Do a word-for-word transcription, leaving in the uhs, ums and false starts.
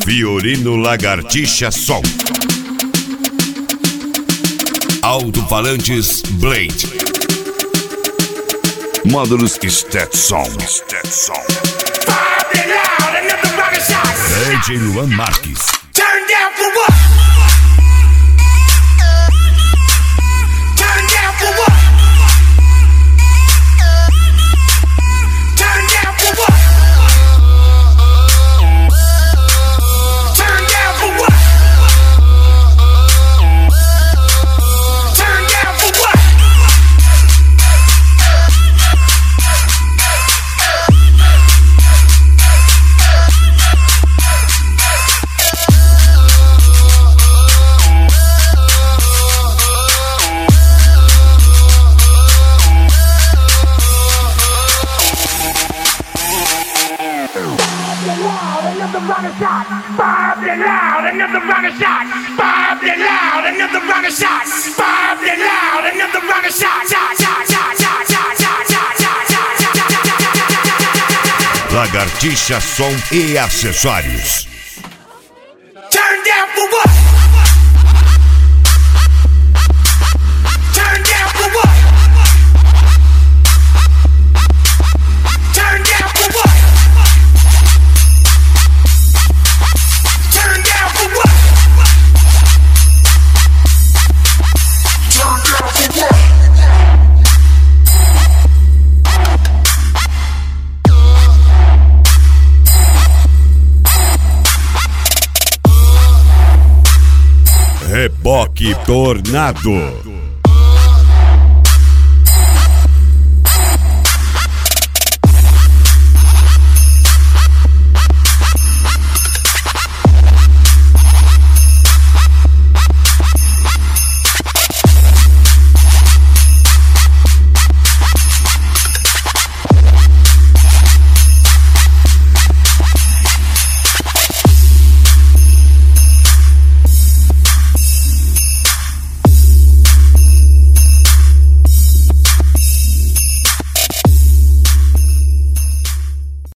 Violino Lagartixa Som. Alto-falantes Blade. Módulos Stetson. Stetson. D J Luan Marques. Turn down for what? Turn down for what? Turn down for what? Turn down for what? Turn down for what? Rocket shot, Bob it loud, another rocket shot, Bob it loud, another rocket shot, Bob it loud, another rocket shot, shot, shot, shot, shot, shot, shot, shot, shot. Lagartixa Som e acessórios. Turn down for what? Turn down for what? Turn down for what? Reboque Tornado.